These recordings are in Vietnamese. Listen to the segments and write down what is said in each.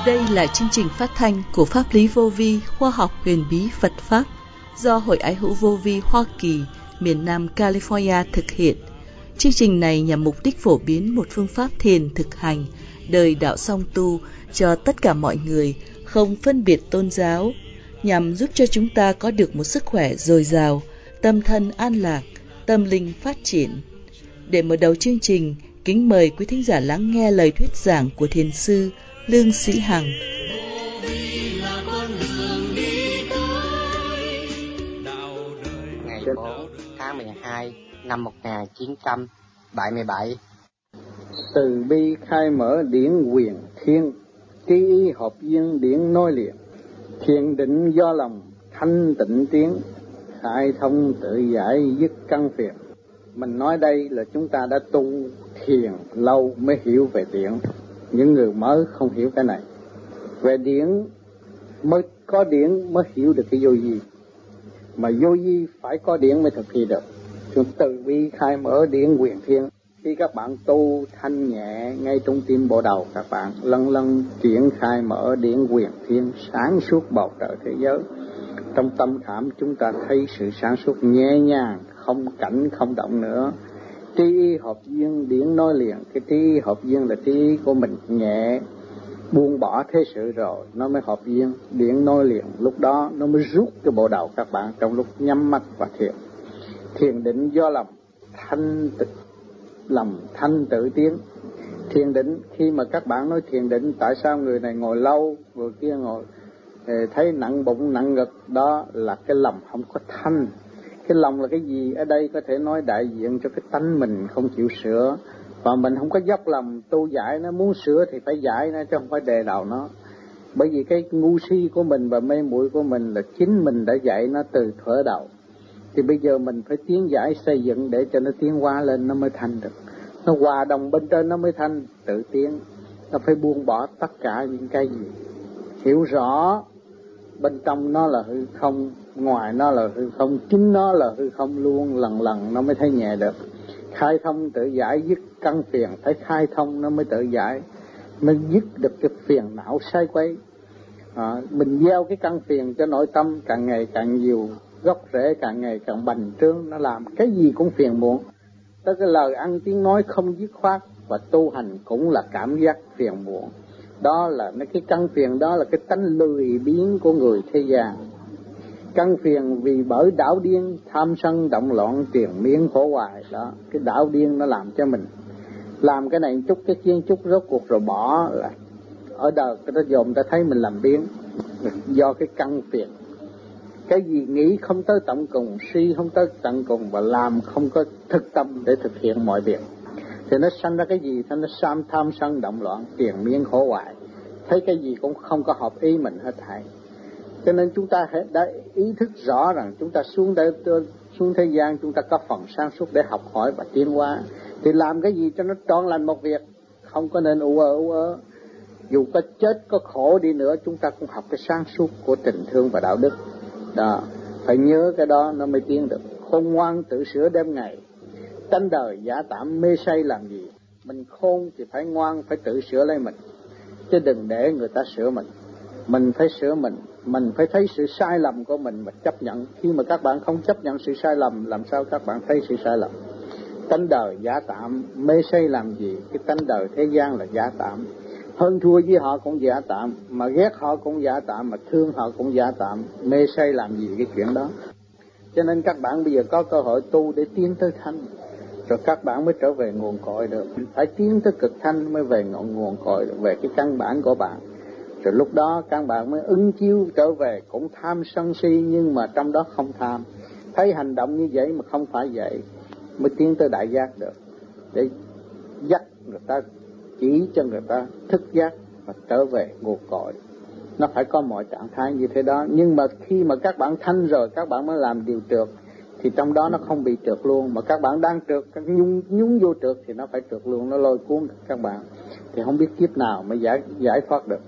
Đây là chương trình phát thanh của Pháp lý Vô Vi, khoa học huyền bí Phật Pháp do Hội Ái hữu Vô Vi Hoa Kỳ, miền Nam California thực hiện. Chương trình này nhằm mục đích phổ biến một phương pháp thiền thực hành, đời đạo song tu cho tất cả mọi người, không phân biệt tôn giáo, nhằm giúp cho chúng ta có được một sức khỏe dồi dào, tâm thân an lạc, tâm linh phát triển. Để mở đầu chương trình, kính mời quý thính giả lắng nghe lời thuyết giảng của thiền sư Lương Sĩ Hằng. Ngày 4 tháng 12 năm 1977, từ bi khai mở điển quyền thiên, trí ý hợp duyên điển nối liền, thiền định do lòng thanh tịnh tiến, khai thông tự giải dứt căn phiền. Mình nói đây là chúng ta đã tu thiền lâu mới hiểu về điển. Những người mới không hiểu cái này. Về điển mới có điển mới hiểu được cái vô vi. Mà vô vi phải có điển mới thực hiện được. Chúng từ bi khai mở điển quyền thiên. Khi các bạn tu thanh nhẹ ngay trong tim bộ đầu, các bạn lân lân triển khai mở điển quyền thiên, sáng suốt bầu trời thế giới. Trong tâm khảm chúng ta thấy sự sáng suốt nhẹ nhàng, không cảnh không động nữa. Trí ý hợp duyên điển nói liền. Cái trí ý hợp duyên là trí ý của mình nhẹ, buông bỏ thế sự rồi nó mới hợp duyên, điển nói liền. Lúc đó nó mới rút cái bộ đầu các bạn trong lúc nhắm mắt và thiền. Thiền định do lòng thanh tự tiến. Thiền định, khi mà các bạn nói thiền định, tại sao người này ngồi lâu, người kia ngồi thấy nặng bụng nặng ngực, đó là cái lòng không có thanh. Cái lòng là cái gì? Ở đây có thể nói đại diện cho cái tánh mình không chịu sửa, và mình không có dốc lòng tu giải nó. Muốn sửa thì phải giải nó chứ không phải đề đầu nó. Bởi vì cái ngu si của mình và mê muội của mình là chính mình đã dạy nó từ thuở đầu. Thì bây giờ mình phải tiến giải xây dựng để cho nó tiến hóa lên, nó mới thanh được. Nó hòa đồng bên trên nó mới thanh, tự tiến. Nó phải buông bỏ tất cả những cái gì. Hiểu rõ bên trong nó là hư không, ngoài nó là hư không, chính nó là hư không luôn, lần lần nó mới thấy nhẹ được. Khai thông tự giải dứt căn phiền, phải khai thông nó mới tự giải, mới dứt được cái phiền não sai quấy. Mình gieo cái căn phiền cho nội tâm càng ngày càng nhiều, gốc rễ càng ngày càng bành trướng, nó làm cái gì cũng phiền muộn. Tới cái lời ăn tiếng nói không dứt khoát, và tu hành cũng là cảm giác phiền muộn. Đó là cái căn phiền, đó là cái tánh lười biếng của người thế gian. Căn phiền vì bởi đảo điên, tham sân động loạn, triền miên khổ hoài. Đó, cái đảo điên nó làm cho mình làm cái này chút cái kia chút, rốt cuộc rồi bỏ lại. Ở đời cái đó dồn ta thấy mình làm biến, do cái căn phiền. Cái gì nghĩ không tới tận cùng, suy không tới tận cùng, và làm không có thực tâm để thực hiện mọi việc, thì nó sanh ra cái gì? Nó tham sân động loạn, triền miên khổ hoài. Thấy cái gì cũng không có hợp ý mình hết thảy. Cho nên chúng ta đã ý thức rõ rằng chúng ta xuống thế gian, chúng ta có phần sáng suốt để học hỏi và tiến hóa. Thì làm cái gì cho nó trọn lành một việc, không có nên ú ớ. Dù có chết có khổ đi nữa, chúng ta cũng học cái sáng suốt của tình thương và đạo đức. Đó, phải nhớ cái đó nó mới tiến được. Khôn ngoan tự sửa đêm ngày, tánh đời giả tạm mê say làm gì. Mình khôn thì phải ngoan, phải tự sửa lấy mình, chứ đừng để người ta sửa mình. Mình phải sửa mình phải thấy sự sai lầm của mình mà chấp nhận. Khi mà các bạn không chấp nhận sự sai lầm, làm sao các bạn thấy sự sai lầm? Tánh đời giả tạm, mê say làm gì? Cái tánh đời thế gian là giả tạm. Hơn thua với họ cũng giả tạm, mà ghét họ cũng giả tạm, mà thương họ cũng giả tạm. Mê say làm gì cái chuyện đó? Cho nên các bạn bây giờ có cơ hội tu để tiến tới thanh, rồi các bạn mới trở về nguồn cội được. Phải tiến tới cực thanh mới về nguồn cội được, về cái căn bản của bạn. Rồi lúc đó các bạn mới ứng chiếu trở về, cũng tham sân si nhưng mà trong đó không tham. Thấy hành động như vậy mà không phải vậy, mới tiến tới đại giác được. Để dắt người ta, chỉ cho người ta thức giác và trở về nguồn cội. Nó phải có mọi trạng thái như thế đó. Nhưng mà khi mà các bạn thanh rồi, các bạn mới làm điều trượt, thì trong đó nó không bị trượt luôn. Mà các bạn đang trượt, các nhúng vô trượt thì nó phải trượt luôn, nó lôi cuốn các bạn. Thì không biết kiếp nào mới giải thoát được.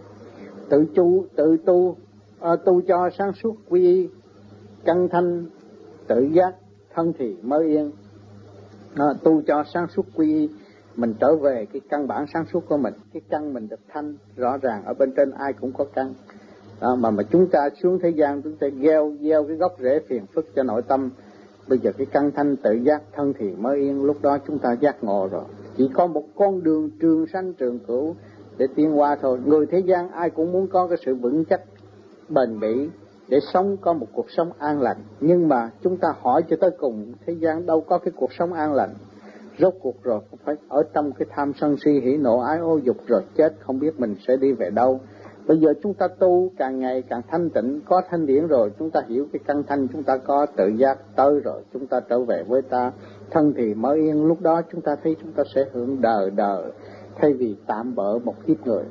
Tự tu cho sáng suốt quy căn thanh tự giác, thân thì mới yên. Tu cho sáng suốt quy mình trở về cái căn bản sáng suốt của mình, cái căn mình được thanh rõ ràng. Ở bên trên ai cũng có căn đó, mà chúng ta xuống thế gian chúng ta gieo cái gốc rễ phiền phức cho nội tâm. Bây giờ cái căn thanh tự giác thân thiện mới yên, lúc đó chúng ta giác ngộ rồi. Chỉ có một con đường trường sanh trường cửu để tiến hóa thôi. Người thế gian ai cũng muốn có cái sự vững chắc bền bỉ để sống có một cuộc sống an lành, nhưng mà chúng ta hỏi cho tới cùng, thế gian đâu có cái cuộc sống an lành. Rốt cuộc rồi cũng phải ở trong cái tham sân si hỉ nộ ái ô dục, rồi chết không biết mình sẽ đi về đâu. Bây giờ chúng ta tu càng ngày càng thanh tịnh, có thanh điển rồi, chúng ta hiểu cái căn thanh, chúng ta có tự giác tới rồi, chúng ta trở về với ta, thân thì mới yên. Lúc đó chúng ta thấy chúng ta sẽ hưởng đời thay vì tạm bỡ một kiếp người.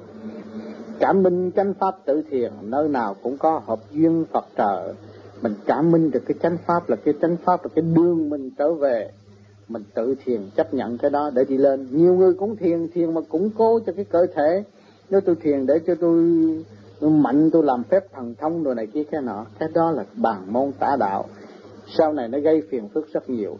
Cảm minh chánh pháp tự thiền, nơi nào cũng có hợp duyên Phật trợ. Mình cảm minh được cái chánh pháp là cái đường mình trở về. Mình tự thiền chấp nhận cái đó để đi lên. Nhiều người cũng thiền mà củng cố cho cái cơ thể. Nếu tôi thiền để cho tôi mạnh, tôi làm phép thần thông rồi này kia cái nọ, cái đó là bàn môn tả đạo. Sau này nó gây phiền phức rất nhiều.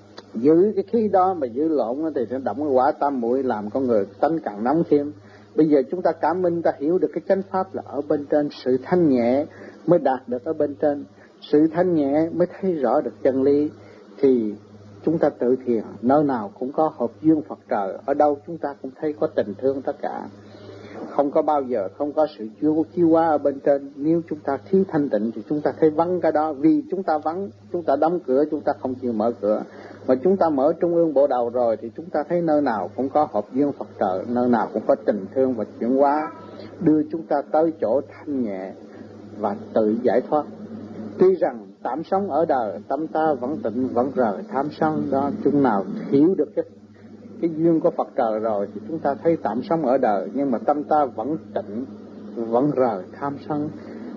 Giữ cái khí đó mà giữ lộn thì sẽ động cái quả tam muội, làm con người tánh càng nóng thêm. Bây giờ chúng ta cảm minh, ta hiểu được cái chánh pháp là ở bên trên, sự thanh nhẹ mới đạt được ở bên trên. Sự thanh nhẹ mới thấy rõ được chân lý. Thì chúng ta tự thiền, nơi nào cũng có hợp duyên Phật trời, ở đâu chúng ta cũng thấy có tình thương tất cả. Không có bao giờ không có sự chiêu hóa ở bên trên. Nếu chúng ta thiếu thanh tịnh thì chúng ta thấy vắng cái đó. Vì chúng ta vắng, chúng ta đóng cửa, chúng ta không chịu mở cửa. Mà chúng ta mở trung ương bộ đầu rồi thì chúng ta thấy nơi nào cũng có hợp duyên Phật trợ, nơi nào cũng có tình thương và chuyển hóa, đưa chúng ta tới chỗ thanh nhẹ và tự giải thoát. Tuy rằng tạm sống ở đời, tâm ta vẫn tịnh vẫn rời tham sân đó. Chúng nào hiểu được cái duyên của Phật trời rồi thì chúng ta thấy tạm sống ở đời, nhưng mà tâm ta vẫn tịnh vẫn rời tham sân.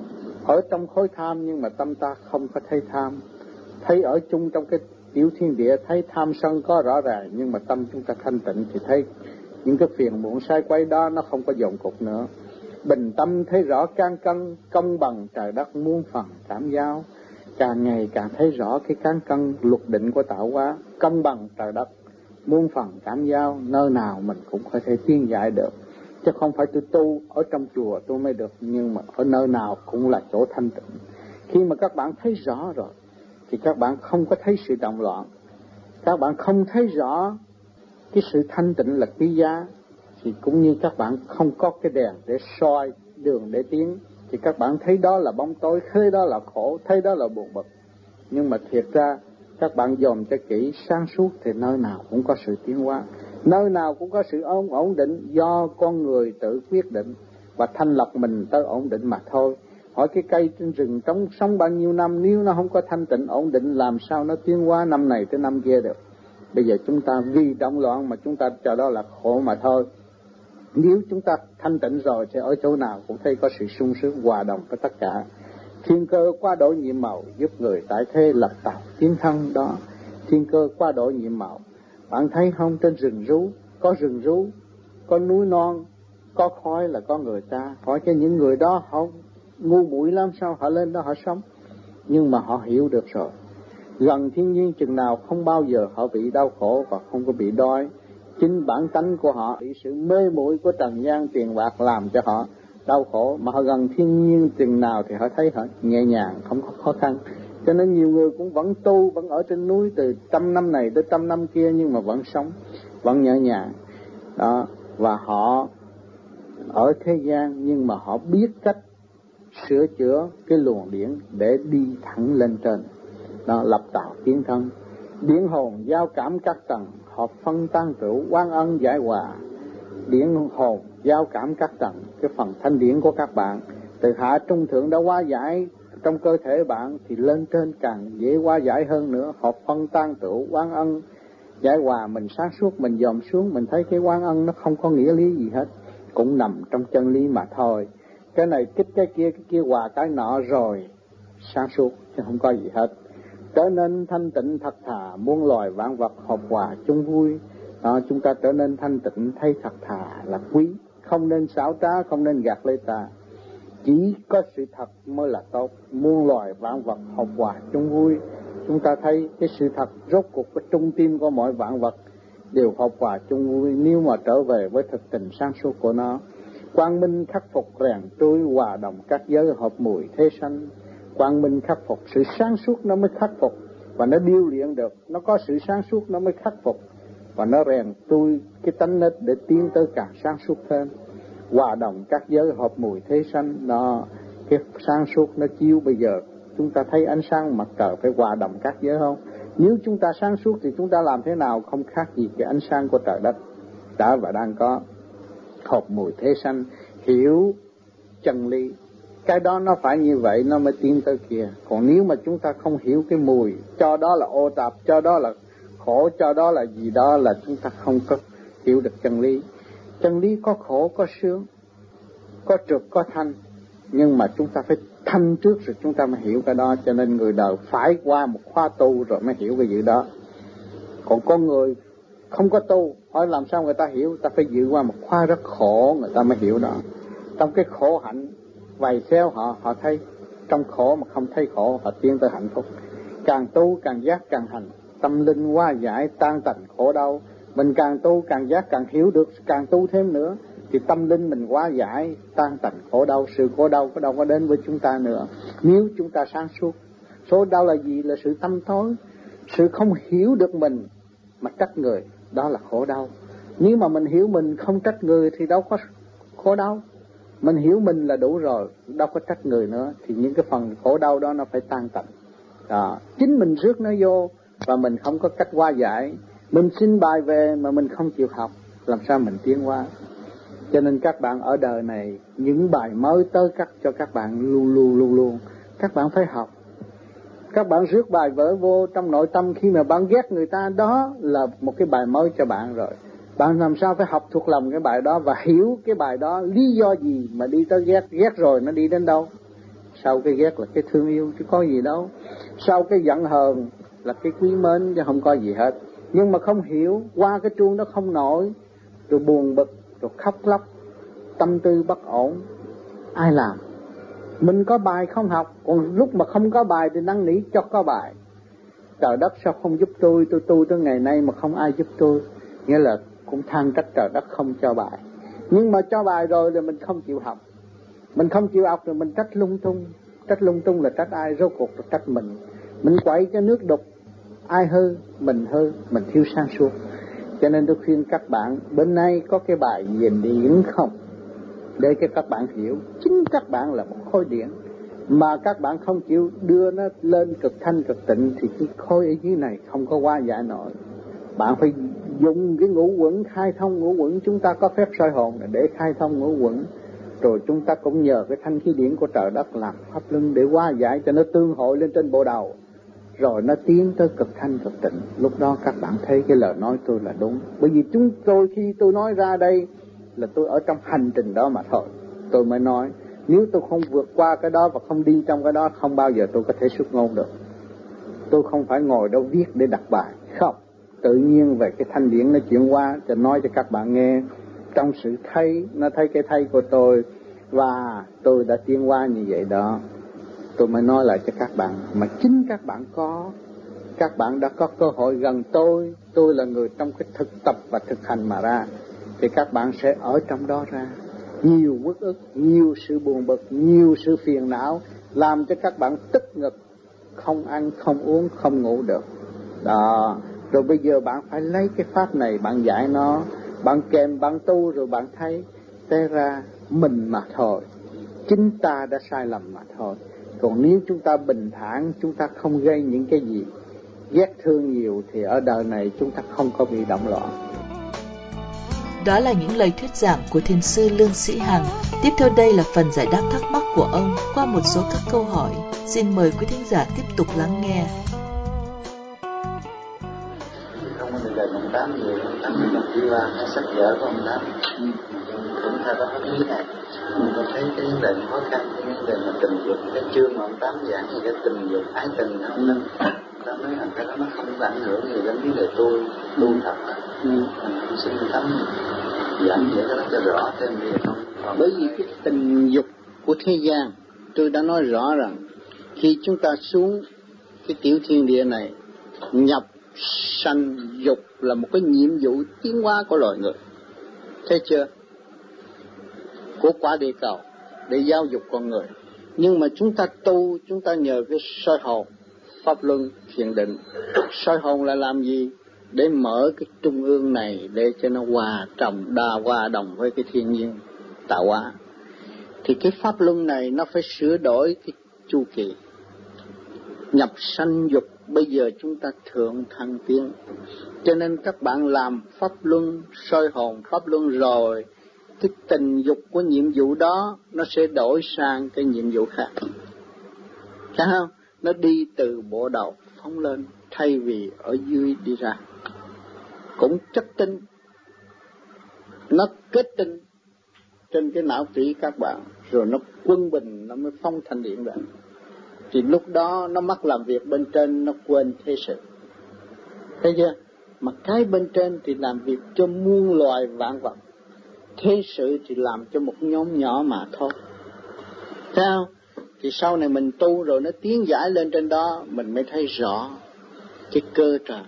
Ở trong khối tham nhưng mà tâm ta không có thấy tham. Thấy ở chung trong cái tiểu thiên địa thấy tham sân có rõ ràng, nhưng mà tâm chúng ta thanh tịnh thì thấy những cái phiền muộn sai quay đó nó không có dồn cục nữa. Bình tâm thấy rõ can cân công bằng trời đất muôn phần cảm giao. Càng ngày càng thấy rõ cái cán cân luật định của tạo hóa, công bằng trời đất muôn phần cảm giao, nơi nào mình cũng có thể tiến giải được. Chứ không phải tôi tu ở trong chùa tôi mới được, nhưng mà ở nơi nào cũng là chỗ thanh tịnh. Khi mà các bạn thấy rõ rồi thì các bạn không có thấy sự động loạn. Các bạn không thấy rõ cái sự thanh tịnh là quý giá, thì cũng như các bạn không có cái đèn để soi đường để tiến, thì các bạn thấy đó là bóng tối, thấy đó là khổ, thấy đó là buồn bực. Nhưng mà thiệt ra các bạn dòm cho kỹ sáng suốt thì nơi nào cũng có sự tiến hóa, nơi nào cũng có sự ổn định do con người tự quyết định và thanh lọc mình tới ổn định mà thôi. Hỏi cái cây trên rừng trống sống bao nhiêu năm, nếu nó không có thanh tịnh ổn định làm sao nó tiến hóa năm này tới năm kia được. Bây giờ chúng ta vì động loạn mà chúng ta cho đó là khổ mà thôi. Nếu chúng ta thanh tịnh rồi thì ở chỗ nào cũng thấy có sự sung sướng hòa đồng với tất cả. Thiên cơ quá đổi nhiệm màu giúp người tại thế lập tạo tiến thân đó. Thiên cơ quá đổi nhiệm màu. Bạn thấy không, trên rừng rú, có núi non, có khói là có người ta. Hỏi cho những người đó họ ngu muội lắm sao họ lên đó họ sống. Nhưng mà họ hiểu được rồi. Gần thiên nhiên chừng nào không bao giờ họ bị đau khổ và không có bị đói. Chính bản tánh của họ bị sự mê muội của trần gian tiền bạc làm cho họ đau khổ, mà họ gần thiên nhiên chừng nào thì họ thấy họ nhẹ nhàng, không có khó khăn. Cho nên nhiều người cũng vẫn tu, vẫn ở trên núi từ 100 năm này tới 100 năm kia, nhưng mà vẫn sống, vẫn nhẹ nhàng đó. Và họ ở thế gian nhưng mà họ biết cách sửa chữa cái luồng điển để đi thẳng lên trên đó, lập tạo tiến thân. Điển hồn giao cảm các tầng, hợp phân tan tửu, quan ân giải hòa. Điển hồn giao cảm các tầng, cái phần thanh điển của các bạn từ hạ trung thượng đã hóa giải trong cơ thể bạn thì lên trên càng dễ hóa giải hơn nữa. Hợp phân tan tửu, quan ân giải hòa. Mình sáng suốt mình dòm xuống, mình thấy cái quan ân nó không có nghĩa lý gì hết, cũng nằm trong chân lý mà thôi. Cái này kích cái kia hòa cái nọ rồi sáng suốt chứ không có gì hết. Trở nên thanh tịnh thật thà, muôn loài vạn vật hợp hòa chung vui đó. Chúng ta trở nên thanh tịnh thấy thật thà là quý, không nên xảo trá, không nên gạt lấy ta. Chỉ có sự thật mới là tốt. Muôn loài vạn vật hợp hòa chung vui. Chúng ta thấy cái sự thật rốt cuộc cái trung tim của mọi vạn vật. đều hợp hòa chung vui nếu mà trở về với thực tình sáng suốt của nó. Quang minh khắc phục rèn trôi hòa đồng các giới hợp mùi thế sanh. Quang minh khắc phục, sự sáng suốt nó mới khắc phục và nó điêu luyện được, nó có sự sáng suốt nó mới khắc phục và nó rèn trôi cái tánh nết để tiến tới càng sáng suốt hơn. Hòa đồng các giới hợp mùi thế sanh, nó cái sáng suốt nó chiếu. Bây giờ chúng ta thấy ánh sáng mặt trời phải hòa đồng các giới không? Nếu chúng ta sáng suốt thì chúng ta làm thế nào không khác gì cái ánh sáng của trời đất đã và đang có hợp mùi thế sanh, hiểu chân lý. Cái đó nó phải như vậy nó mới tiến tới kia. Còn nếu mà chúng ta không hiểu cái mùi, cho đó là ô tạp, cho đó là khổ, cho đó là gì đó, là chúng ta không có hiểu được chân lý. Chân lý có khổ, có sướng, có trượt, có thanh, nhưng mà chúng ta phải thanh trước rồi chúng ta mới hiểu cái đó. Cho nên người đời phải qua một khóa tu rồi mới hiểu cái gì đó. Còn con người không có tu, hỏi làm sao người ta hiểu? Ta phải dự qua một khóa rất khổ người ta mới hiểu đó. Trong cái khổ hạnh vầy xéo họ thấy trong khổ mà không thấy khổ, họ tiến tới hạnh phúc. Càng tu càng giác càng hành, tâm linh hóa giải tan tành khổ đau. Mình càng tu càng giác càng hiểu được, càng tu thêm nữa thì tâm linh mình hóa giải tan tành khổ đau. Sự khổ đau có đâu có đến với chúng ta nữa nếu chúng ta sáng suốt. Số đau là gì? Là sự tâm tối, sự không hiểu được mình mà trách người, đó là khổ đau. Nếu mà mình hiểu mình không trách người thì đâu có khổ đau. Mình hiểu mình là đủ rồi, đâu có trách người nữa, thì những cái phần khổ đau đó nó phải tan tành. Đó, chính mình rước nó vô và mình không có cách hóa giải. Mình xin bài về mà mình không chịu học, làm sao mình tiến hóa? Cho nên các bạn ở đời này, những bài mới tới cắt cho các bạn luôn. Các bạn phải học. Các bạn rước bài vở vô trong nội tâm, khi mà bạn ghét người ta, đó là một cái bài mới cho bạn rồi. Bạn làm sao phải học thuộc lòng cái bài đó và hiểu cái bài đó lý do gì mà đi tới ghét. Ghét rồi nó đi đến đâu? Sau cái ghét là cái thương yêu chứ có gì đâu. Sau cái giận hờn là cái quý mến chứ không có gì hết. Nhưng mà không hiểu, qua cái chuông đó không nổi, rồi buồn bực, rồi khóc lóc, tâm tư bất ổn. Ai làm? Mình có bài không học, còn lúc mà không có bài thì năn nỉ cho có bài. Trời đất sao không giúp tôi tu tới ngày nay mà không ai giúp tôi? Nghĩa là cũng than trách trời đất không cho bài. Nhưng mà cho bài rồi thì mình không chịu học. Mình không chịu học rồi mình trách lung tung. Trách lung tung là trách ai? Rốt cuộc là trách mình. Mình quậy cho nước đục, ai hư? Mình hư, mình thiếu sáng suốt. Cho nên tôi khuyên các bạn, bên nay có cái bài Điền Điển không? Để cho các bạn hiểu, chính các bạn là một khối điển. Mà các bạn không chịu đưa nó lên cực thanh cực tịnh thì cái khối ở dưới này không có hóa giải nổi. Bạn phải dùng cái ngũ quẩn, khai thông ngũ quẩn. Chúng ta có phép soi hồn để khai thông ngũ quẩn. Rồi chúng ta cũng nhờ cái thanh khí điển của trời đất làm pháp luân để hóa giải cho nó tương hội lên trên bộ đầu. Rồi nó tiến tới cực thanh cực tịnh. Lúc đó các bạn thấy cái lời nói tôi là đúng. Bởi vì khi tôi nói ra đây là tôi ở trong hành trình đó mà thôi. Tôi mới nói. Nếu tôi không vượt qua cái đó và không đi trong cái đó, không bao giờ tôi có thể xuất ngôn được. Tôi không phải ngồi đâu viết để đặt bài. Không. Tự nhiên về cái thanh điển nó chuyển qua, cho nói cho các bạn nghe. Trong sự thấy, nó thấy cái thấy của tôi và tôi đã tiến qua như vậy đó. Tôi mới nói lại cho các bạn. Mà chính các bạn có. Các bạn đã có cơ hội gần tôi. Tôi là người trong cái thực tập và thực hành mà ra. Thì các bạn sẽ ở trong đó ra. Nhiều uất ức, nhiều sự buồn bực, nhiều sự phiền não, làm cho các bạn tức ngực, không ăn, không uống, không ngủ được. Đó. Rồi bây giờ bạn phải lấy cái pháp này, bạn giải nó, bạn kèm, bạn tu, rồi bạn thấy té ra mình mà thôi. Chính ta đã sai lầm mà thôi. Còn nếu chúng ta bình thản, chúng ta không gây những cái gì ghét thương nhiều thì ở đời này chúng ta không có bị động loạn. Đó là những lời thuyết giảng của Thiền sư Lương Sĩ Hằng. Tiếp theo đây là phần giải đáp thắc mắc của ông qua một số các câu hỏi. Xin mời quý thính giả tiếp tục lắng nghe. Không có lời ông Tám nhiều, ông Tám mình đi qua cái sách vở của ông Tám. Cũng theo đó ý này, mình có thấy cái vấn đề khó khăn, cái vấn đề mà tình dục, cái chương mà ông Tám giảng thì cái tình dục, ái tình đó, ông ta nói rằng cái đó nó không ảnh hưởng gì đến vấn đề tôi tu thật. Mình xin Tám giảng giải cái đó cho rõ thêm đi không? Bởi vì cái tình dục của thế gian, tôi đã nói rõ rằng khi chúng ta xuống cái tiểu thiên địa này, nhập sanh dục là một cái nhiệm vụ tiến hóa của loài người. Thấy chưa? Của quả địa cầu để giáo dục con người. Nhưng mà chúng ta tu, chúng ta nhờ cái soi hồn, pháp luân, thiền định. Soi hồn là làm gì? Để mở cái trung ương này để cho nó hòa đồng với cái thiên nhiên tạo hóa. Thì cái pháp luân này nó phải sửa đổi cái chu kỳ nhập sanh dục. Bây giờ chúng ta thượng thăng tiến, cho nên các bạn làm pháp luân, soi hồn pháp luân rồi, cái tình dục của nhiệm vụ đó nó sẽ đổi sang cái nhiệm vụ khác. Thấy không? Nó đi từ bộ đầu phóng lên thay vì ở dưới đi ra. Cũng chất tinh, nó kết tinh trên cái não tủy các bạn, rồi nó quân bình, nó mới phóng thành điện ra. Thì lúc đó nó mất làm việc bên trên, nó quên thế sự. Thấy chưa? Mà cái bên trên thì làm việc cho muôn loài vạn vật, thế sự thì làm cho một nhóm nhỏ mà thôi. Thấy không? Thì sau này mình tu rồi nó tiến giải lên trên đó, mình mới thấy rõ cái cơ trời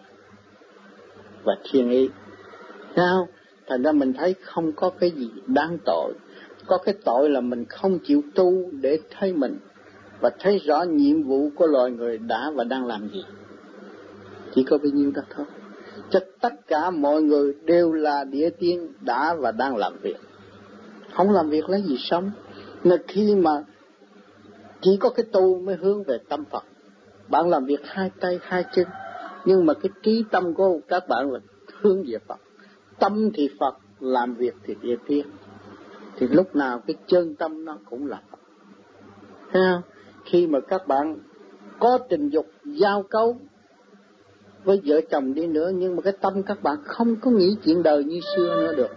và thiên ý. Thấy không? Thành ra mình thấy không có cái gì đáng tội. Có cái tội là mình không chịu tu để thấy mình và thấy rõ nhiệm vụ của loài người đã và đang làm gì. Chỉ có bấy nhiêu đó thôi. Cho tất cả mọi người đều là địa tiên đã và đang làm việc. Không làm việc lấy gì sống. Nên khi mà chỉ có cái tu mới hướng về tâm Phật. Bạn làm việc hai tay hai chân, nhưng mà cái trí tâm của các bạn là hướng về Phật. Tâm thì Phật, làm việc thì địa tiên. Thì lúc nào cái chân tâm nó cũng là Phật. Thấy không? Khi mà các bạn có tình dục giao cấu với vợ chồng đi nữa, nhưng mà cái tâm các bạn không có nghĩ chuyện đời như xưa nữa được,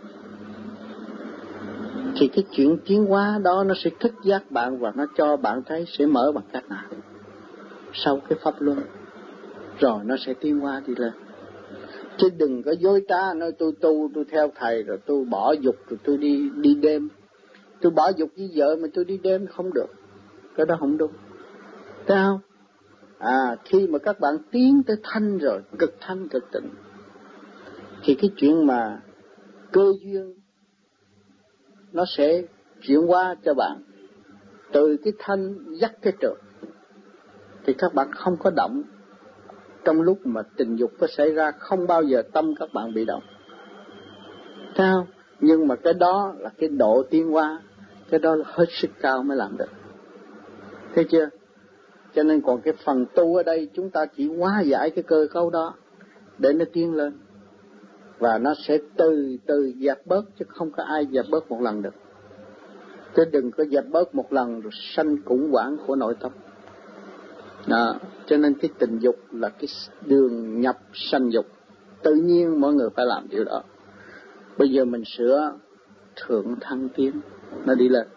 thì cái chuyện tiến hóa đó nó sẽ kích giác bạn và nó cho bạn thấy sẽ mở bằng cách nào. Sau cái pháp luân rồi nó sẽ tiến hóa đi lên. Chứ đừng có dối trá nói tôi tu, tôi theo thầy rồi tôi bỏ dục rồi tôi đi đêm. Tôi bỏ dục với vợ mà tôi đi đêm không được. Cái đó không đúng. Thấy không? Khi mà các bạn tiến tới thanh rồi, cực thanh cực tịnh, thì cái chuyện mà cơ duyên nó sẽ chuyển qua cho bạn. Từ cái thanh dắt cái trượt, thì các bạn không có động. Trong lúc mà tình dục có xảy ra, không bao giờ tâm các bạn bị động. Thấy không? Nhưng mà cái đó là cái độ tiến hóa, cái đó là hết sức cao mới làm được. Thấy chưa? Cho nên còn cái phần tu ở đây chúng ta chỉ hóa giải cái cơ cấu đó để nó tiến lên. Và nó sẽ từ từ dẹp bớt, chứ không có ai dẹp bớt một lần được. Chứ đừng có dẹp bớt một lần rồi sanh khủng hoảng của nội tâm. Cho nên cái tình dục là cái đường nhập sanh dục. Tự nhiên mọi người phải làm điều đó. Bây giờ mình sửa thượng thăng tiến, nó đi lên.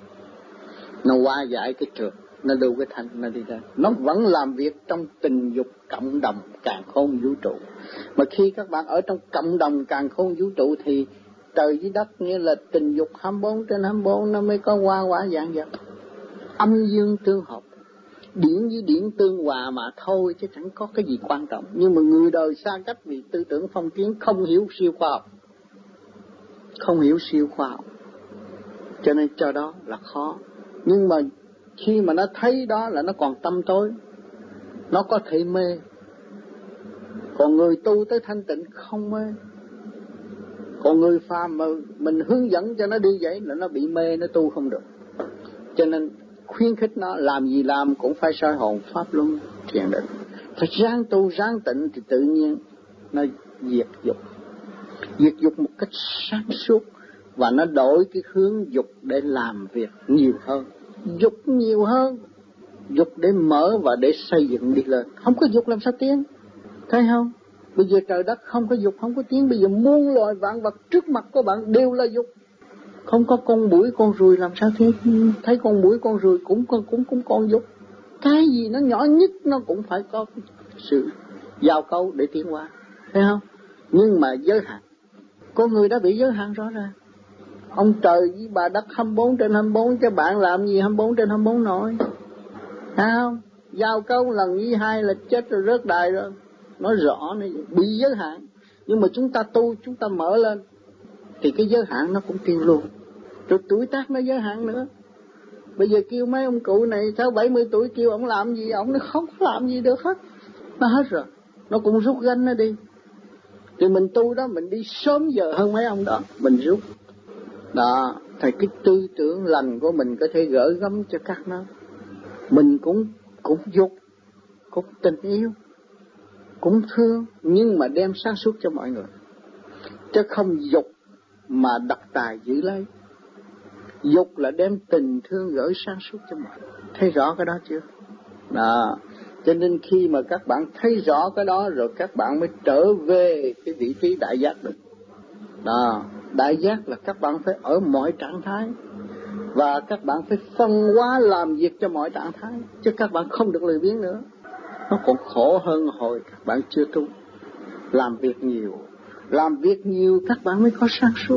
Nó hóa giải cái trượt, nó lưu cái thanh, nó đi lên. Nó vẫn làm việc trong tình dục cộng đồng càn khôn vũ trụ. Mà khi các bạn ở trong cộng đồng càn khôn vũ trụ thì trời với đất nghĩa là tình dục 24/24 nó mới có hóa dạng vật. Âm dương tương hợp, điển với điển tương hòa mà thôi, chứ chẳng có cái gì quan trọng. Nhưng mà người đời xa cách vì tư tưởng phong kiến, không hiểu siêu khoa học. Không hiểu siêu khoa học, cho nên cho đó là khó. Nhưng mà khi mà nó thấy đó là nó còn tâm tối, nó có thể mê. Còn người tu tới thanh tịnh không mê. Còn người phàm mà mình hướng dẫn cho nó đi vậy là nó bị mê, nó tu không được. Cho nên khuyến khích nó làm gì làm cũng phải soi hồn pháp luân thiền định. Phải ráng tu ráng tịnh thì tự nhiên nó diệt dục. Diệt dục một cách sáng suốt và nó đổi cái hướng dục để làm việc nhiều hơn. Dục nhiều hơn, dục để mở và để xây dựng đi lên. Không có dục làm sao tiến? Thấy không? Bây giờ trời đất không có dục không có tiến. Bây giờ muôn loài vạn vật trước mặt của bạn đều là dục. Không có con muỗi con ruồi làm sao tiến? Thấy con muỗi con ruồi cũng con dục. Cái gì nó nhỏ nhất nó cũng phải có sự giao cấu để tiến hóa. Thấy không? Nhưng mà giới hạn. Con người đã bị giới hạn rõ ràng. Ông trời với bà đất 24/24, chứ bạn làm gì 24/24 nổi. Thấy không? Giao cấu lần với hai là chết rồi, rớt đài rồi. nói rõ này, bị giới hạn. Nhưng mà chúng ta tu, chúng ta mở lên thì cái giới hạn nó cũng tiêu luôn. Rồi tuổi tác nó giới hạn nữa. Bây giờ kêu mấy ông cụ này 60-70 tuổi kêu ông làm gì, ông nó không làm gì được hết. Nó hết rồi, nó cũng rút gánh nó đi. Thì mình tu đó, mình đi sớm giờ hơn mấy ông đó, mình rút. Đó, thì cái tư tưởng lành của mình có thể gửi gắm cho các nó. Mình cũng dục, cũng tình yêu, cũng thương, nhưng mà đem sáng suốt cho mọi người. Chứ không dục mà độc tài giữ lấy. Dục là đem tình thương gửi sáng suốt cho mọi người. Thấy rõ cái đó chưa? Đó. Cho nên khi mà các bạn thấy rõ cái đó rồi các bạn mới trở về cái vị trí đại giác được. Đó. Đại giác là các bạn phải ở mọi trạng thái. Và các bạn phải phân hóa làm việc cho mọi trạng thái. Chứ các bạn không được lười biếng nữa. Nó còn khổ hơn hồi các bạn chưa tu. Làm việc nhiều. Làm việc nhiều các bạn mới có sáng suốt.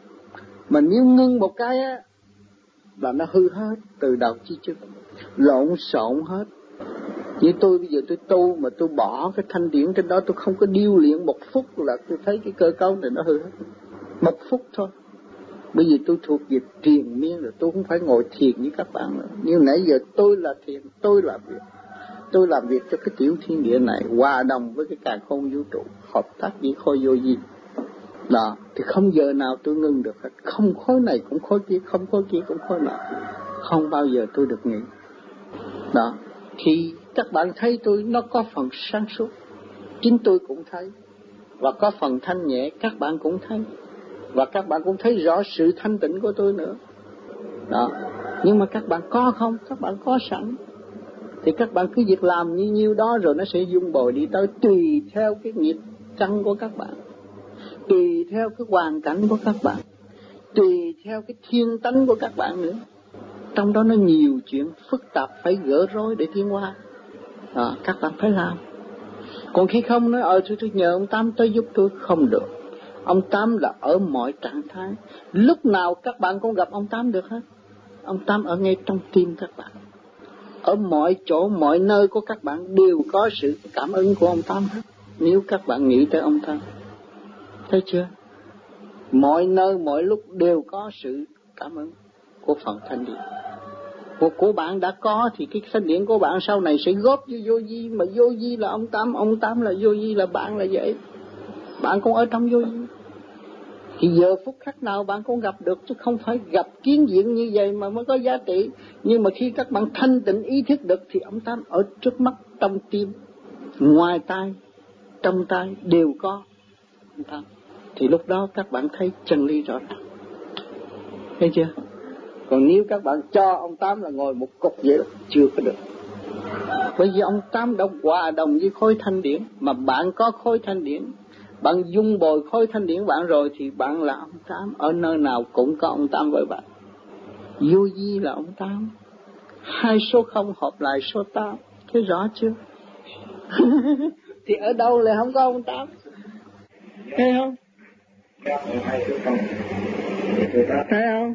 Mà nếu ngưng một cái á, là nó hư hết từ đầu chí chân. Lộn xộn hết. Như tôi bây giờ tôi tu mà tôi bỏ cái thanh điển trên đó, tôi không có điêu luyện 1 phút là tôi thấy cái cơ cấu này nó hư hết. 1 phút thôi. Bây giờ tôi thuộc về triền miên rồi, tôi không phải ngồi thiền như các bạn nữa. Nhưng nãy giờ tôi là thiền, tôi làm việc. Tôi làm việc cho cái tiểu thiên địa này, hòa đồng với cái càn khôn vũ trụ, hợp tác với khối vô vi. Đó, thì không giờ nào tôi ngưng được hết. Không khối này cũng khối kia, không khối kia cũng khối nọ. Không bao giờ tôi được nghỉ. Đó, thì các bạn thấy tôi nó có phần sáng suốt. Chính tôi cũng thấy. Và có phần thanh nhẹ các bạn cũng thấy. Và các bạn cũng thấy rõ sự thanh tịnh của tôi nữa. Đó, nhưng mà các bạn có không? Các bạn có sẵn. Thì các bạn cứ việc làm như nhiêu đó rồi nó sẽ dung bồi đi tới tùy theo cái nghiệp căn của các bạn. Tùy theo cái hoàn cảnh của các bạn. Tùy theo cái thiên tánh của các bạn nữa. Trong đó nó nhiều chuyện phức tạp phải gỡ rối để tiến hóa. Các bạn phải làm. Còn khi không nói tôi nhờ ông Tám tới giúp tôi, không được. Ông Tám là ở mọi trạng thái. Lúc nào các bạn cũng gặp ông Tám được hết. Ông Tám ở ngay trong tim các bạn. Ở mọi chỗ, mọi nơi của các bạn đều có sự cảm ứng của ông Tám hết. Nếu các bạn nghĩ tới ông Tám. Thấy chưa? Mọi nơi, mọi lúc đều có sự cảm ứng của phần thanh điển. Của bạn đã có thì cái thanh điển của bạn sau này sẽ góp vô vi. Mà vô vi là ông Tám là vô vi, là bạn là vậy. Bạn cũng ở trong vô vi. Thì giờ phút khắc nào bạn cũng gặp được, chứ không phải gặp kiến diện như vậy mà mới có giá trị. Nhưng mà khi các bạn thanh tịnh ý thức được thì ông Tám ở trước mắt, trong tim, ngoài tai, trong tai đều có ông Tám. Thì lúc đó các bạn thấy chân lý rõ ràng. Thấy chưa? Còn nếu các bạn cho ông Tám là ngồi một cục vậy đó, chưa có được. Bởi vì ông Tám đã hòa đồng với khối thanh điển. Mà bạn có khối thanh điển, bạn dung bồi khối thanh điển bạn rồi thì bạn là ông Tám. Ở nơi nào cũng có ông Tám với bạn. Vô vi là ông Tám. 2 số 0 hợp lại số 8. Thấy rõ chưa? Thì ở đâu lại không có ông Tám? Thấy không? Thấy không?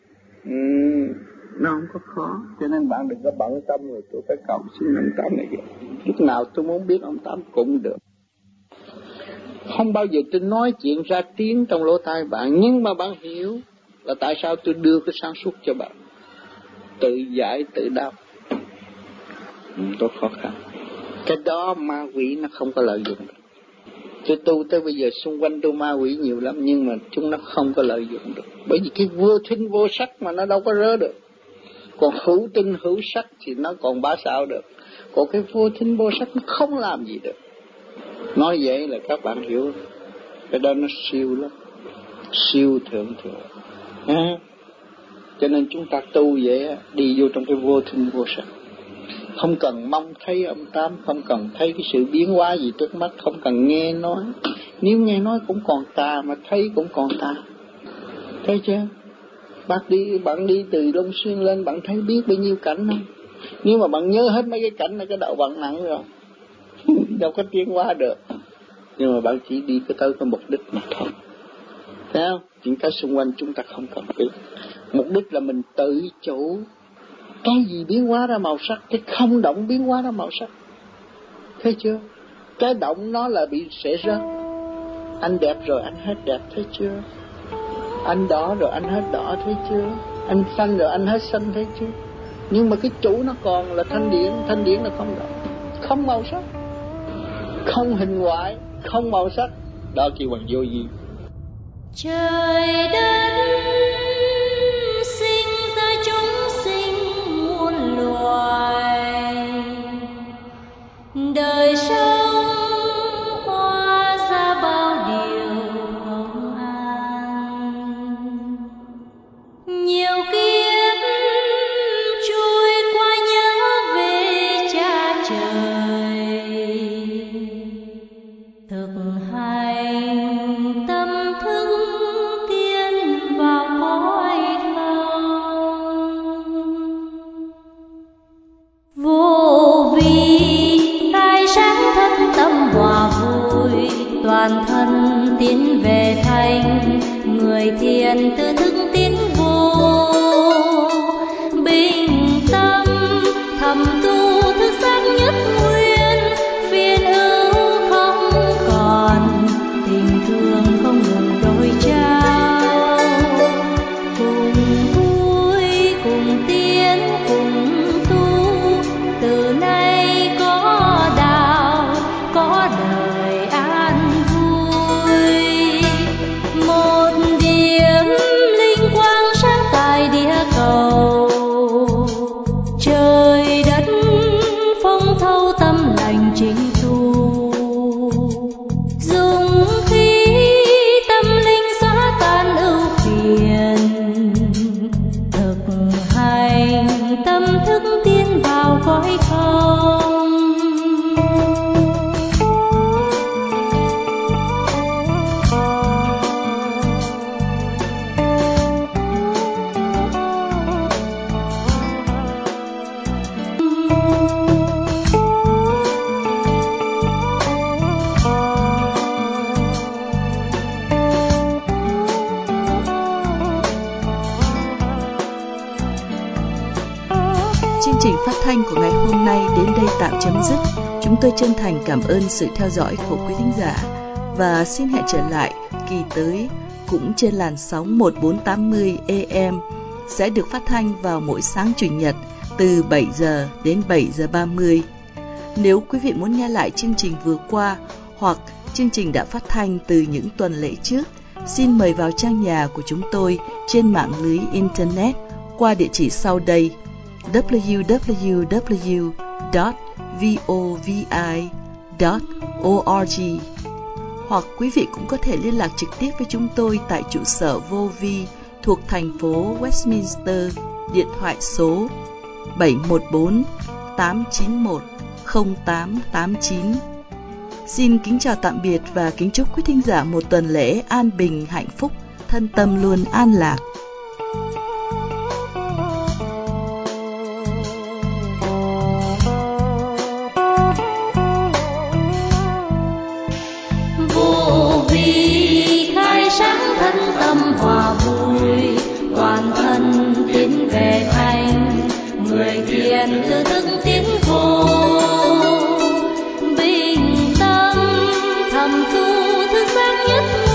Nó không có khó. Cho nên bạn đừng có bận tâm rồi tôi phải cầu xin ông Tám này vậy. Lúc nào tôi muốn biết ông Tám cũng được. Không bao giờ tôi nói chuyện ra tiếng trong lỗ tai bạn, nhưng mà bạn hiểu là tại sao tôi đưa cái sáng suốt cho bạn. Tự giải tự đáp. Tôi khó khăn. Cái đó ma quỷ nó không có lợi dụng được. Tôi tu tới bây giờ xung quanh tôi ma quỷ nhiều lắm, nhưng mà chúng nó không có lợi dụng được. Bởi vì cái vô thinh vô sắc mà nó đâu có rớ được. Còn hữu tinh hữu sắc thì nó còn bá xạo được. Còn cái vô thinh vô sắc nó không làm gì được. Nói vậy là các bạn hiểu. Cái đó nó siêu lắm. Siêu thượng. Cho nên chúng ta tu vậy, đi vô trong cái vô thinh vô sắc. Không cần mong thấy ông Tám, không cần thấy cái sự biến hóa gì trước mắt, không cần nghe nói. Nếu nghe nói cũng còn tà, mà thấy cũng còn tà. Thấy chưa? Bạn đi từ Long Xuyên lên, bạn thấy biết bao nhiêu cảnh không? Nếu mà bạn nhớ hết mấy cái cảnh này, cái đầu bạn nặng rồi. Đâu có tiến hóa được. Nhưng mà bạn chỉ đi tới cái mục đích mà thôi. Thấy không? Những cái xung quanh chúng ta không cần biết. Mục đích là mình tự chủ. Cái gì biến hóa ra màu sắc, cái không động biến hóa ra màu sắc. Thấy chưa? Cái động nó là bị sẽ rớt. Anh đẹp rồi anh hết đẹp, thấy chưa? Anh đỏ rồi anh hết đỏ, thấy chưa? Anh xanh rồi anh hết xanh, thấy chưa? Nhưng mà cái chủ nó còn là thanh điển là không động, không màu sắc, không hình ngoại, không màu sắc, đó kêu bằng vô vi. Trời đất sinh ra chúng sinh muôn loài, đời sống hóa ra bao điều không an. Nhiều kiếp trôi qua nhớ về cha trời, thực hành tâm thức tiến vào cõi không. Vô vi khai sáng thân tâm hòa vui, toàn thân tiến về thanh, người thiền tự thức tiến vô bình tâm, thầm tu thức giác nhất nguyên, phiền ưu không còn, tình thương không ngừng đôi trao, cùng vui cùng tiến cùng tu, từ nay có đạo có đời an vui. Một điểm linh quang sáng tại địa cầu, trời đất phong thâu tâm lành chính tu, dùng khí tâm linh xóa tan ưu phiền, thực hành tâm thức tiến vào cõi không. Chương trình phát thanh của ngày hôm nay đến đây tạm chấm dứt. Chúng tôi chân thành cảm ơn sự theo dõi của quý thính giả và xin hẹn trở lại kỳ tới cũng trên làn sóng 1480 AM sẽ được phát thanh vào mỗi sáng Chủ nhật từ 7 giờ đến 7 giờ 30. Nếu quý vị muốn nghe lại chương trình vừa qua hoặc chương trình đã phát thanh từ những tuần lễ trước, xin mời vào trang nhà của chúng tôi trên mạng lưới Internet qua địa chỉ sau đây: www.vovi.org, hoặc quý vị cũng có thể liên lạc trực tiếp với chúng tôi tại trụ sở Vô Vi thuộc thành phố Westminster, điện thoại số 714-891-0889. Xin kính chào tạm biệt và kính chúc quý thính giả một tuần lễ an bình, hạnh phúc, thân tâm luôn an lạc. Khai sáng thân tâm hòa vui, toàn thân tiến về thanh, người thiền tự thức tiến vô bình tâm, thầm tu thức giác nhất